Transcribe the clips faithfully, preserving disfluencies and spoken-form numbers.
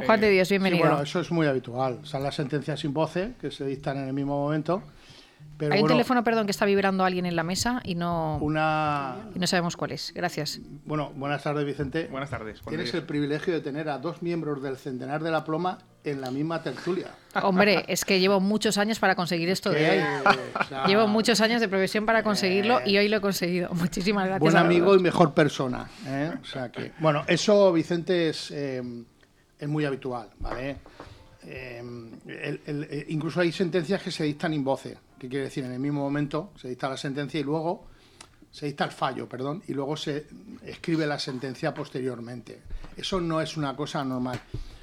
Juan de Dios, bienvenido. Sí, bueno, eso es muy habitual. Son las sentencias sin voce que se dictan en el mismo momento. Pero Hay un bueno, teléfono, perdón, que está vibrando alguien en la mesa y no, una... y no sabemos cuál es. Gracias. Bueno, buenas tardes, Vicente. Buenas tardes. Juan Tienes de Dios. el privilegio de tener a dos miembros del Centenar de la Ploma en la misma tertulia. Hombre, es que llevo muchos años para conseguir esto de hoy. O sea, Llevo muchos años de profesión para conseguirlo y hoy lo he conseguido. Muchísimas gracias. Buen a los amigo dos. y mejor persona, ¿eh? O sea que, bueno, eso, Vicente, es, eh, es muy habitual, ¿vale? Eh, el, el, el, incluso hay sentencias que se dictan in voce, que quiere decir en el mismo momento se dicta la sentencia y luego se dicta el fallo, perdón, y luego se escribe la sentencia posteriormente. Eso no es una cosa normal.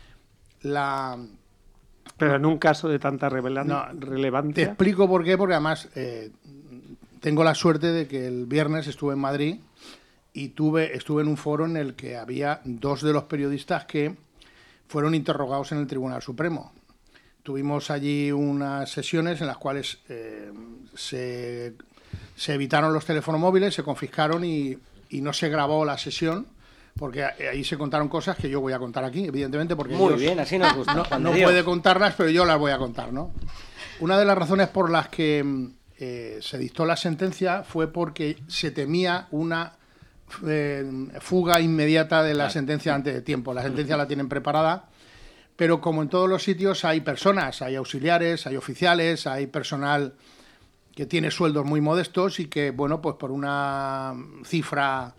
La Pero en un caso de tanta revela- No, relevancia. Te explico por qué, porque además eh, tengo la suerte de que el viernes estuve en Madrid y tuve estuve en un foro en el que había dos de los periodistas que fueron interrogados en el Tribunal Supremo. Tuvimos allí unas sesiones en las cuales eh, se, se evitaron los teléfonos móviles, se confiscaron y, y no se grabó la sesión, porque ahí se contaron cosas que yo voy a contar aquí, evidentemente, porque Muy ellos bien, así nos gusta. no, Juan no de Dios. puede contarlas, pero yo las voy a contar, ¿no? Una de las razones por las que eh, se dictó la sentencia fue porque se temía una eh, fuga inmediata de la Claro. sentencia antes de tiempo. La sentencia la tienen preparada, pero como en todos los sitios hay personas, hay auxiliares, hay oficiales, hay personal que tiene sueldos muy modestos y que, bueno, pues por una cifra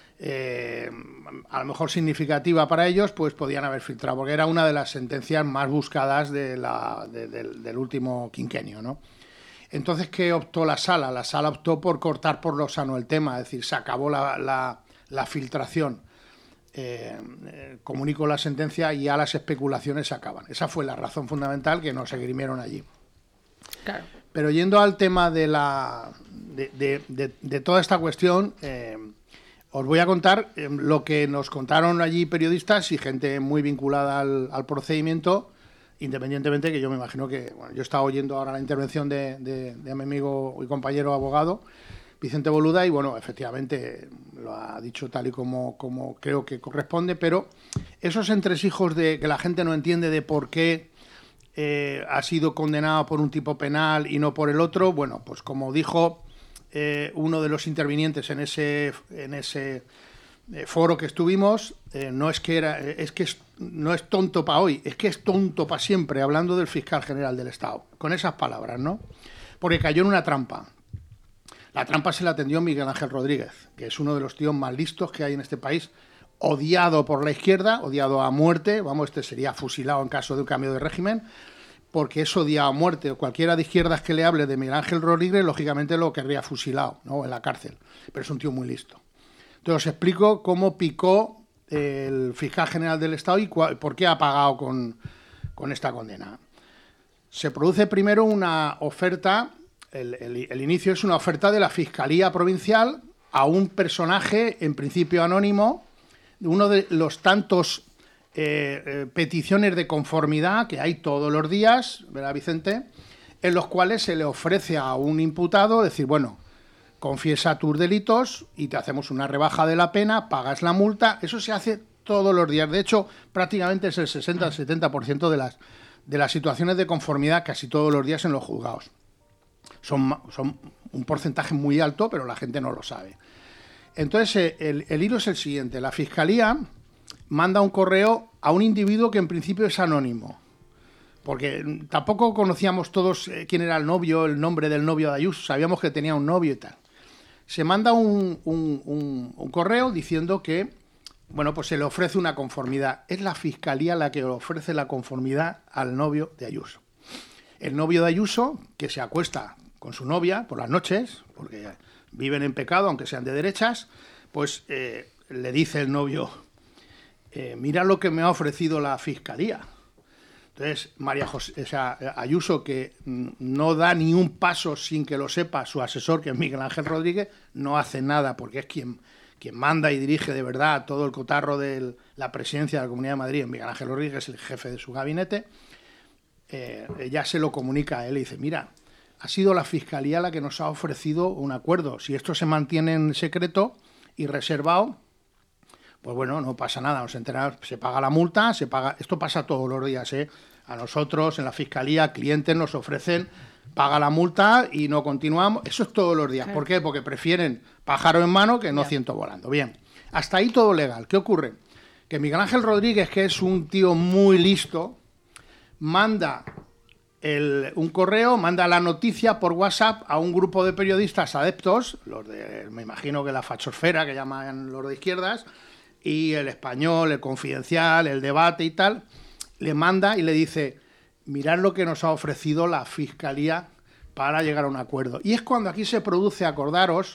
eh, a lo mejor significativa para ellos, pues podían haber filtrado, porque era una de las sentencias más buscadas de la, de, de, del último quinquenio, ¿no? Entonces, ¿qué optó la sala? La sala optó por cortar por lo sano el tema, es decir, se acabó la, la, la filtración. Eh, eh, comunico la sentencia y ya las especulaciones se acaban. Esa fue la razón fundamental que no se dirimieron allí. Claro. Pero yendo al tema de, la, de, de, de, de toda esta cuestión, eh, os voy a contar eh, lo que nos contaron allí periodistas y gente muy vinculada al, al procedimiento, independientemente que yo me imagino que, bueno, yo estaba oyendo ahora la intervención de, de, de mi amigo y compañero abogado, Vicente Boluda, y bueno, efectivamente lo ha dicho tal y como, como creo que corresponde, pero esos entresijos de que la gente no entiende de por qué eh, ha sido condenado por un tipo penal y no por el otro, bueno, pues como dijo eh, uno de los intervinientes en ese, en ese eh, foro que estuvimos, eh, no es que era, es que es, no es tonto para hoy, es que es tonto para siempre, hablando del fiscal general del Estado, con esas palabras, ¿no? Porque cayó en una trampa. La trampa se la atendió Miguel Ángel Rodríguez, que es uno de los tíos más listos que hay en este país, odiado por la izquierda, odiado a muerte, vamos, este sería fusilado en caso de un cambio de régimen, porque es odiado a muerte. Cualquiera de izquierdas que le hable de Miguel Ángel Rodríguez, lógicamente lo querría fusilado, ¿no?, en la cárcel, pero es un tío muy listo. Entonces os explico cómo picó el fiscal general del Estado y cuál, por qué ha pagado con, con esta condena. Se produce primero una oferta. El, el, el inicio es una oferta de la Fiscalía Provincial a un personaje, en principio anónimo, uno de los tantos eh, eh, peticiones de conformidad que hay todos los días, ¿verdad, Vicente?, en los cuales se le ofrece a un imputado decir, bueno, confiesa tus delitos y te hacemos una rebaja de la pena, pagas la multa. Eso se hace todos los días. De hecho, prácticamente es el sesenta al setenta por ciento de las, de las situaciones de conformidad casi todos los días en los juzgados. Son, son un porcentaje muy alto, pero la gente no lo sabe. Entonces, el, el hilo es el siguiente. La Fiscalía manda un correo a un individuo que en principio es anónimo, porque tampoco conocíamos todos quién era el novio, el nombre del novio de Ayuso, sabíamos que tenía un novio y tal. Se manda un, un, un, un correo diciendo que, bueno, pues se le ofrece una conformidad. Es la Fiscalía la que ofrece la conformidad al novio de Ayuso. El novio de Ayuso, que se acuesta con su novia por las noches, porque viven en pecado, aunque sean de derechas, pues eh, le dice el novio, eh, mira lo que me ha ofrecido la Fiscalía. Entonces, María José, o sea, Ayuso, que no da ni un paso sin que lo sepa su asesor, que es Miguel Ángel Rodríguez, no hace nada, porque es quien, quien manda y dirige de verdad todo el cotarro de la presidencia de la Comunidad de Madrid. Miguel Ángel Rodríguez es el jefe de su gabinete. Eh, ella se lo comunica a él y dice, mira, ha sido la Fiscalía la que nos ha ofrecido un acuerdo. Si esto se mantiene en secreto y reservado, pues bueno, no pasa nada, nos enteramos, se paga la multa, se paga, esto pasa todos los días, ¿eh? A nosotros en la fiscalía, clientes nos ofrecen, paga la multa y no continuamos, eso es todos los días. ¿Por qué? Porque prefieren pájaro en mano que no ciento volando. Bien, hasta ahí todo legal. ¿Qué ocurre? Que Miguel Ángel Rodríguez, que es un tío muy listo, manda el, un correo, manda la noticia por WhatsApp a un grupo de periodistas adeptos, los de, me imagino que la fachosfera, que llaman los de izquierdas, y el Español, el Confidencial, el Debate y tal, le manda y le dice, mirad lo que nos ha ofrecido la Fiscalía para llegar a un acuerdo. Y es cuando aquí se produce, acordaros,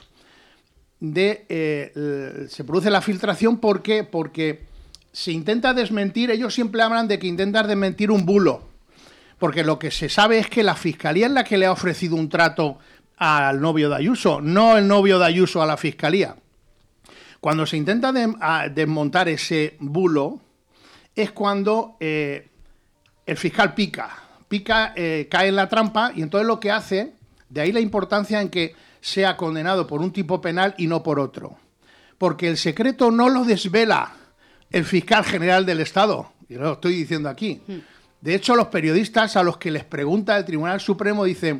de eh, se produce la filtración. ¿Por qué? Porque se intenta desmentir, ellos siempre hablan de que intentan desmentir un bulo, porque lo que se sabe es que la Fiscalía es la que le ha ofrecido un trato al novio de Ayuso, no el novio de Ayuso a la Fiscalía. Cuando se intenta de, a, desmontar ese bulo, es cuando eh, el fiscal pica, pica, eh, cae en la trampa, y entonces lo que hace, de ahí la importancia en que sea condenado por un tipo penal y no por otro. Porque el secreto no lo desvela el fiscal general del Estado, y lo estoy diciendo aquí. De hecho, los periodistas a los que les pregunta el Tribunal Supremo dicen,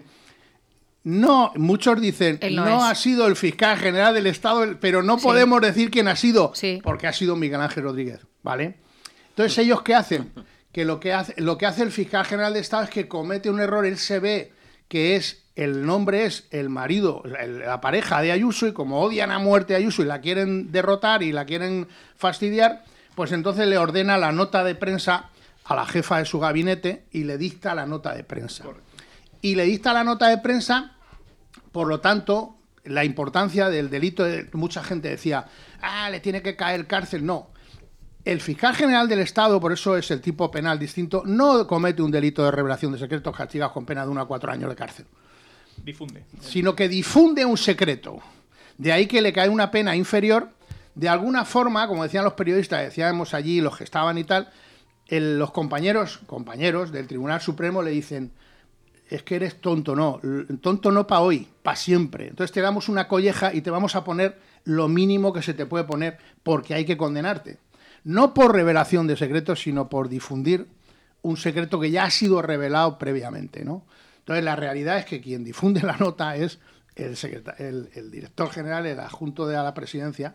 no, muchos dicen, no, no ha sido el fiscal general del Estado, pero no sí. podemos decir quién ha sido, sí. porque ha sido Miguel Ángel Rodríguez, ¿vale? Entonces, ¿ellos qué hacen? Que lo que hace, lo que hace el fiscal general del Estado es que comete un error, él se ve que es, el nombre es el marido, el, la pareja de Ayuso, y como odian a muerte a Ayuso y la quieren derrotar y la quieren fastidiar, pues entonces le ordena la nota de prensa a la jefa de su gabinete y le dicta la nota de prensa. Y le dicta la nota de prensa, por lo tanto, la importancia del delito, de, mucha gente decía, ah, le tiene que caer cárcel. No. El fiscal general del Estado, por eso es el tipo penal distinto, no comete un delito de revelación de secretos castigados con pena de uno a cuatro años de cárcel. Difunde. Sino que difunde un secreto. De ahí que le cae una pena inferior. De alguna forma, como decían los periodistas, decíamos allí, los que estaban y tal, el, los compañeros, compañeros del Tribunal Supremo le dicen, es que eres tonto, no, tonto no para hoy, para siempre. Entonces te damos una colleja y te vamos a poner lo mínimo que se te puede poner porque hay que condenarte. No por revelación de secretos, sino por difundir un secreto que ya ha sido revelado previamente, ¿no? Entonces, la realidad es que quien difunde la nota es el, el, el director general, el adjunto de a la presidencia,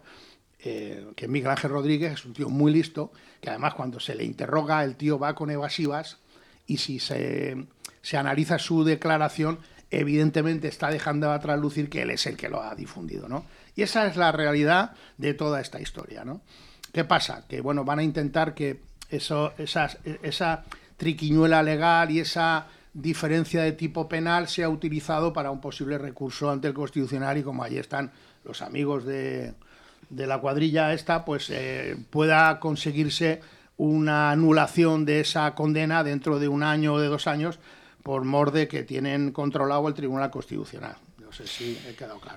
eh, que es Miguel Ángel Rodríguez, es un tío muy listo, que además cuando se le interroga, el tío va con evasivas, y si se, se analiza su declaración, evidentemente está dejando a traslucir que él es el que lo ha difundido, ¿no? Y esa es la realidad de toda esta historia, ¿no? ¿Qué pasa? Que, bueno, van a intentar que eso, esas, esa triquiñuela legal y esa diferencia de tipo penal sea utilizado para un posible recurso ante el Constitucional, y como allí están los amigos de, de la cuadrilla esta, pues eh, pueda conseguirse una anulación de esa condena dentro de un año o de dos años por mor de que tienen controlado el Tribunal Constitucional. No sé si he quedado claro.